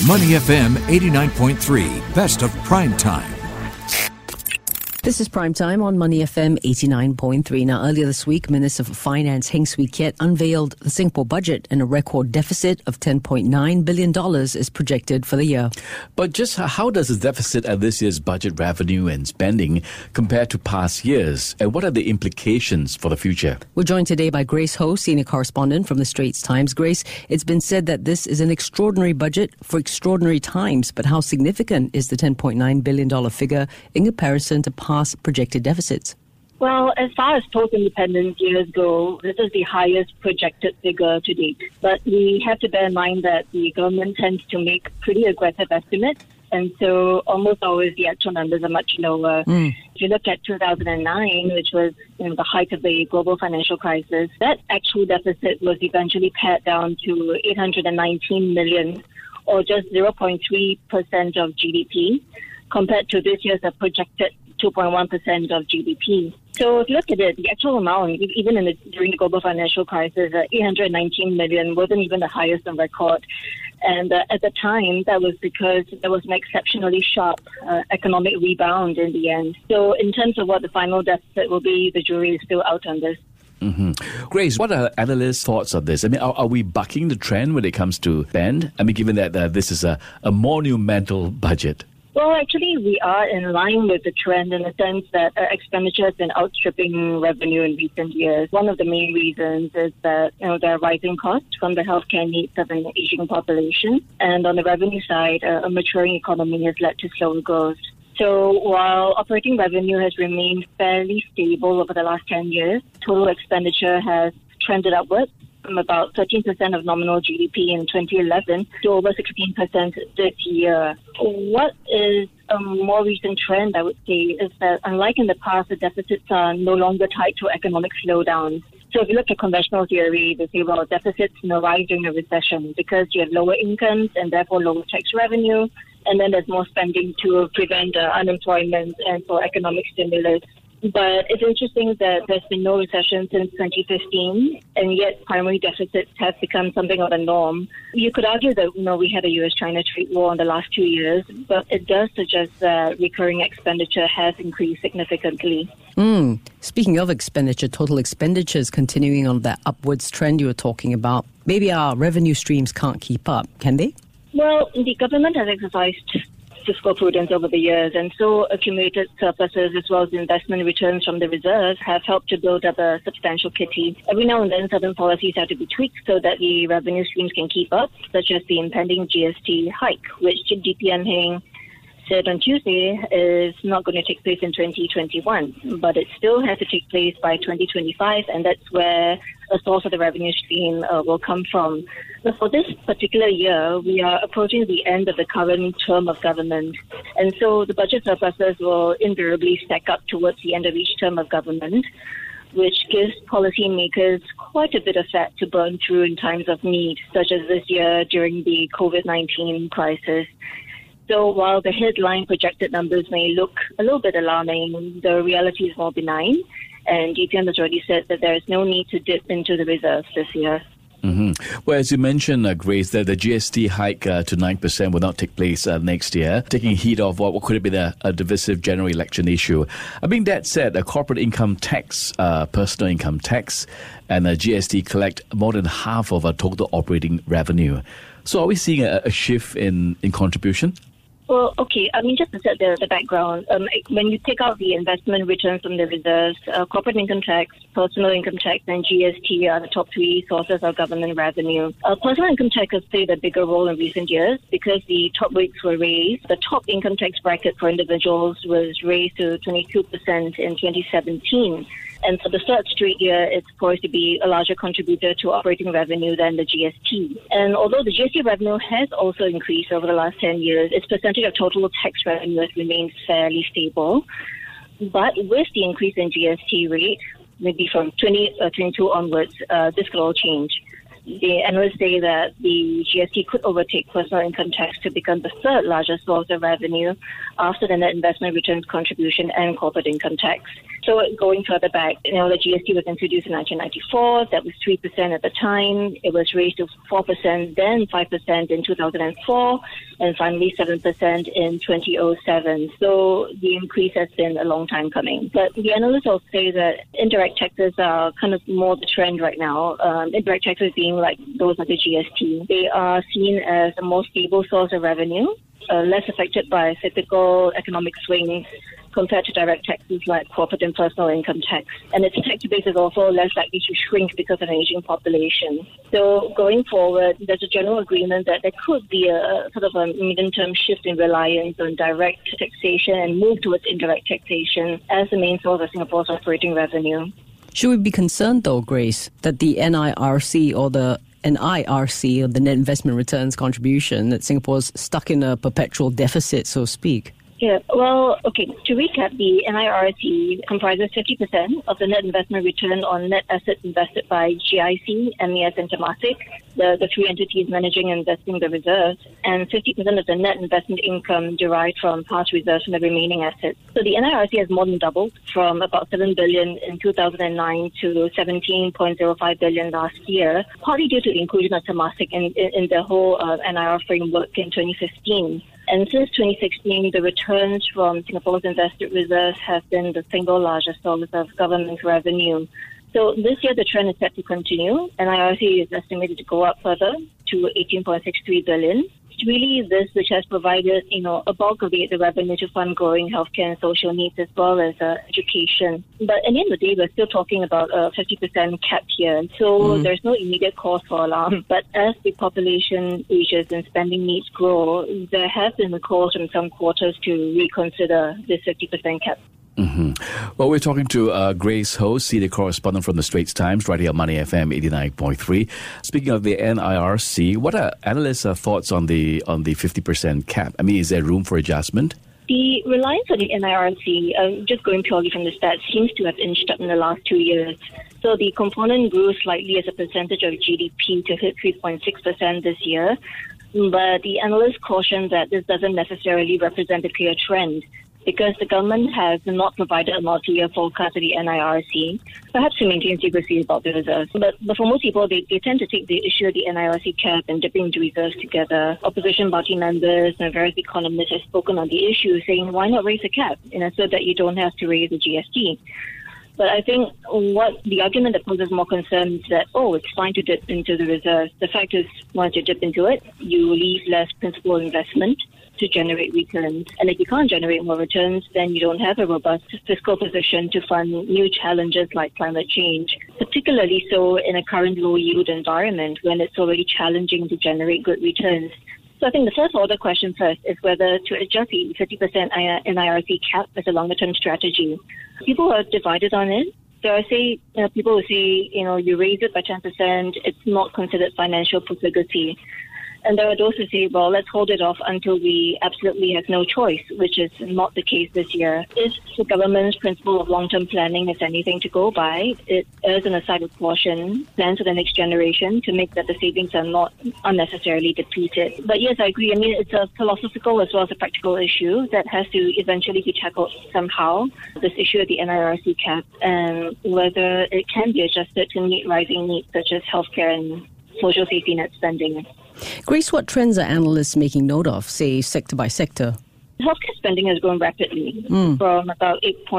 Money FM 89.3, best of prime time. This is Prime Time on Money FM 89.3. Now, earlier this week, Minister for Finance Heng Swee Keat unveiled the Singapore budget, and a record deficit of $10.9 billion is projected for the year. But just how does the deficit at this year's budget revenue and spending compare to past years? And what are the implications for the future? We're joined today by Grace Ho, senior correspondent from the Straits Times. Grace, it's been said that this is an extraordinary budget for extraordinary times, but how significant is the $10.9 billion figure in comparison to past projected deficits? Well, as far as post-independence years go, this is the highest projected figure to date. But we have to bear in mind that the government tends to make pretty aggressive estimates, and so almost always the actual numbers are much lower. If you look at 2009, which was the height of the global financial crisis, that actual deficit was eventually pared down to 819 million, or just 0.3% of GDP, compared to this year's projected 2.1% of GDP. So if you look at it, the actual amount, even during the global financial crisis, 819 million wasn't even the highest on record. And at the time, that was because there was an exceptionally sharp economic rebound in the end. So in terms of what the final deficit will be, the jury is still out on this. Grace, what are analysts' thoughts on this? I mean, are we bucking the trend when it comes to spend? I mean, given that this is a monumental budget. Well, actually, we are in line with the trend in the sense that expenditure has been outstripping revenue in recent years. One of the main reasons is that there are rising costs from the healthcare needs of an aging population. And on the revenue side, a maturing economy has led to slower growth. So while operating revenue has remained fairly stable over the last 10 years, total expenditure has trended upwards from about 13% of nominal GDP in 2011 to over 16% this year. What is a more recent trend, I would say, is that unlike in the past, the deficits are no longer tied to economic slowdowns. So if you look at conventional theory, they say, well, deficits rise during a recession because you have lower incomes and therefore lower tax revenue, and then there's more spending to prevent unemployment and for economic stimulus. But it's interesting that there's been no recession since 2015, and yet primary deficits have become something of a norm. You could argue that we had a US-China trade war in the last 2 years, but it does suggest that recurring expenditure has increased significantly. Speaking of expenditure, total expenditure is continuing on that upwards trend you were talking about. Maybe our revenue streams can't keep up, can they? Well, the government has exercised fiscal prudence over the years, and so accumulated surpluses as well as investment returns from the reserves have helped to build up a substantial kitty. Every now and then certain policies have to be tweaked so that the revenue streams can keep up, such as the impending GST hike, which DPM Heng said on Tuesday is not going to take place in 2021, but it still has to take place by 2025, and that's where a source of the revenue stream will come from. But for this particular year, we are approaching the end of the current term of government, and so the budget surpluses will invariably stack up towards the end of each term of government, which gives policymakers quite a bit of fat to burn through in times of need, such as this year during the COVID-19 crisis. So while the headline projected numbers may look a little bit alarming, the reality is more benign. And DPM has already said that there is no need to dip into the reserves this year. Well, as you mentioned, Grace, that the GST hike to 9% will not take place next year, taking heed of what could have been a divisive general election issue. I mean, that said, a corporate income tax, personal income tax, and a GST collect more than half of our total operating revenue. So are we seeing a shift in contribution? Well, okay. I mean, just to set the background, when you take out the investment returns from the reserves, corporate income tax, personal income tax, and GST are the top three sources of government revenue. Personal income tax has played a bigger role in recent years because the top rates were raised. The top income tax bracket for individuals was raised to 22% in 2017. And for the third straight year, it's poised to be a larger contributor to operating revenue than the GST. And although the GST revenue has also increased over the last 10 years, its percentage of total tax revenue has remained fairly stable. But with the increase in GST rate, maybe from 2022 onwards, this could all change. The analysts say that the GST could overtake personal income tax to become the third largest source of revenue after the net investment returns contribution and corporate income tax. So going further back, the GST was introduced in 1994. That was 3% at the time. It was raised to 4%, then 5% in 2004, and finally 7% in 2007. So the increase has been a long time coming. But the analysts will say that indirect taxes are kind of more the trend right now. Indirect taxes being like those like the GST. They are seen as a more stable source of revenue, less affected by cyclical economic swings compared to direct taxes like corporate and personal income tax. And its tax base is also less likely to shrink because of an aging population. So going forward, there's a general agreement that there could be a sort of a medium-term shift in reliance on direct taxation and move towards indirect taxation as the main source of Singapore's operating revenue. Should we be concerned, though, Grace, that the NIRC or the NIRC, or the net investment returns contribution, that Singapore's stuck in a perpetual deficit, so to speak? Yeah, well, okay, to recap, the NIRC comprises 50% of the net investment return on net assets invested by GIC, MES and Temasek, the three entities managing and investing the reserves, and 50% of the net investment income derived from past reserves from the remaining assets. So the NIRC has more than doubled from about 7 billion in 2009 to 17.05 billion last year, partly due to the inclusion of Temasek in the whole NIR framework in 2015. And since 2016, the returns from Singapore's invested reserves have been the single largest source of government revenue. So this year, the trend is set to continue, and NIRC is estimated to go up further to 18.63 billion. It's really this which has provided, a bulk of the revenue to fund growing healthcare and social needs as well as education. But at the end of the day, we're still talking about a 50% cap here. So there's no immediate cause for alarm. But as the population ages and spending needs grow, there have been calls from some quarters to reconsider this 50% cap. Mm-hmm. Well, we're talking to Grace Ho, senior correspondent from the Straits Times, right here on Money FM 89.3. Speaking of the NIRC, what are analysts' thoughts on the 50% cap? I mean, is there room for adjustment? The reliance on the NIRC, just going purely from the stats, seems to have inched up in the last 2 years. So the component grew slightly as a percentage of GDP to hit 3.6% this year. But the analysts caution that this doesn't necessarily represent a clear trend, because the government has not provided a multi-year forecast to the NIRC, perhaps to maintain secrecy about the reserves. But for most people, they tend to take the issue of the NIRC cap and dipping into reserves together. Opposition party members and various economists have spoken on the issue, saying, why not raise the cap, so that you don't have to raise the GST? But I think what the argument that poses more concern is that, it's fine to dip into the reserves. The fact is, once you dip into it, you leave less principal investment to generate returns. And if you can't generate more returns, then you don't have a robust fiscal position to fund new challenges like climate change, particularly so in a current low-yield environment when it's already challenging to generate good returns. So I think the first order question first is whether to adjust the 50% NIRC cap as a longer-term strategy. People are divided on it. So I say, people will say, you raise it by 10%, it's not considered financial profligacy. And there are those who say, well, let's hold it off until we absolutely have no choice, which is not the case this year. If the government's principle of long-term planning is anything to go by, it is an aside of caution, plan for the next generation to make that the savings are not unnecessarily depleted. But yes, I agree. I mean, it's a philosophical as well as a practical issue that has to eventually be tackled somehow, this issue of the NIRC cap, and whether it can be adjusted to meet rising needs such as healthcare and social safety net spending. Grace, what trends are analysts making note of, say, sector by sector? Healthcare spending has grown rapidly from about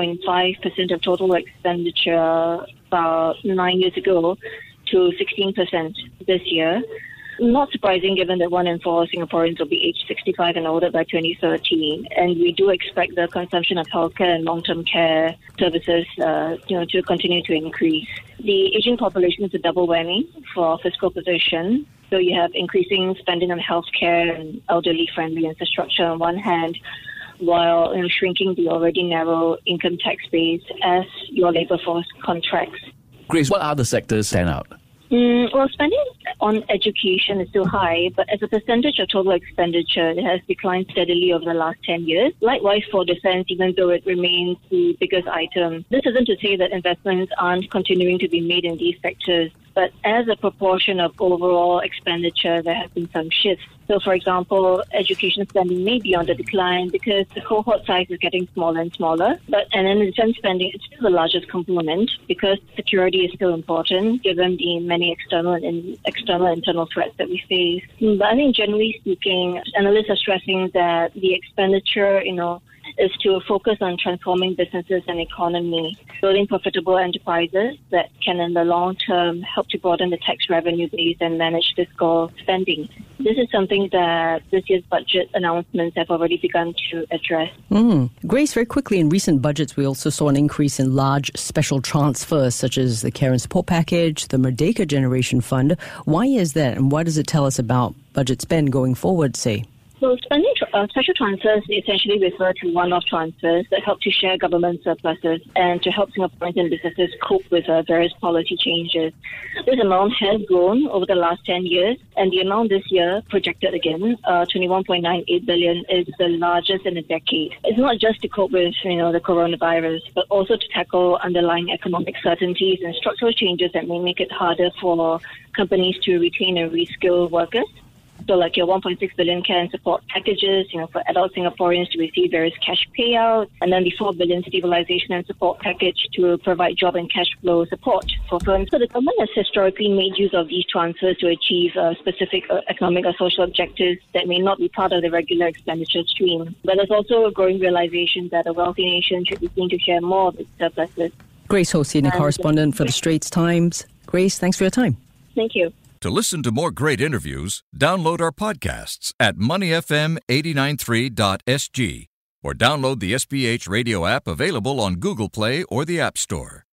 8.5% of total expenditure about 9 years ago to 16% this year. Not surprising given that 1 in 4 Singaporeans will be aged 65 and older by 2030. And we do expect the consumption of healthcare and long-term care services to continue to increase. The aging population is a double whammy for fiscal position. So you have increasing spending on healthcare and elderly-friendly infrastructure on one hand, while shrinking the already narrow income tax base as your labour force contracts. Grace, what other sectors stand out? Well, spending on education is still high, but as a percentage of total expenditure, it has declined steadily over the last 10 years. Likewise for defence, even though it remains the biggest item. This isn't to say that investments aren't continuing to be made in these sectors, But as a proportion of overall expenditure, there have been some shifts. So, for example, education spending may be on the decline because the cohort size is getting smaller and smaller. And then defense spending is still the largest component because security is still important given the many external and internal threats that we face. But I think generally speaking, analysts are stressing that the expenditure, is to focus on transforming businesses and economy, building profitable enterprises that can in the long term help to broaden the tax revenue base and manage fiscal spending. This is something that this year's budget announcements have already begun to address. Grace, very quickly, in recent budgets, we also saw an increase in large special transfers, such as the Care and Support Package, the Merdeka Generation Fund. Why is that, and what does it tell us about budget spend going forward, say? So special transfers essentially refer to one-off transfers that help to share government surpluses and to help Singaporeans and businesses cope with various policy changes. This amount has grown over the last 10 years, and the amount this year, projected again, 21.98 billion, is the largest in a decade. It's not just to cope with, the coronavirus, but also to tackle underlying economic certainties and structural changes that may make it harder for companies to retain and reskill workers. So like your 1.6 billion care and support packages, for adult Singaporeans to receive various cash payouts, and then the 4 billion stabilization and support package to provide job and cash flow support for firms. So the government has historically made use of these transfers to achieve specific economic or social objectives that may not be part of the regular expenditure stream. But there's also a growing realization that a wealthy nation should be seen to share more of its surpluses. Grace Ho, senior correspondent for the Straits Times. Grace, thanks for your time. Thank you. To listen to more great interviews, download our podcasts at moneyfm893.sg or download the SPH radio app available on Google Play or the App Store.